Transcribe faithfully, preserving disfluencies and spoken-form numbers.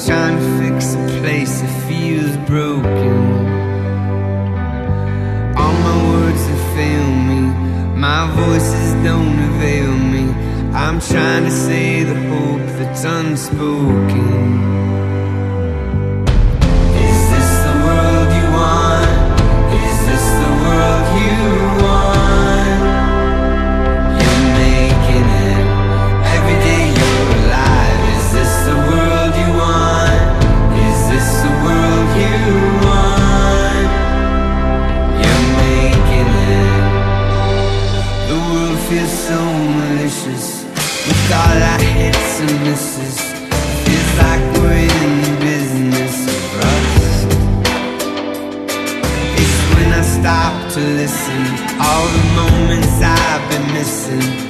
trying to fix a place that feels broken. All my words have failed me, my voices don't avail me. I'm trying to say the hope that's unspoken. Is this the world you want? Is this the world you want? You're making it every day you're alive. Is this the world you want? Is this the world you want? You're making it. The world feels so malicious with all our hits and misses. Feels like we're in the business of rust. It's when I stop to listen, all the moments I've been missing.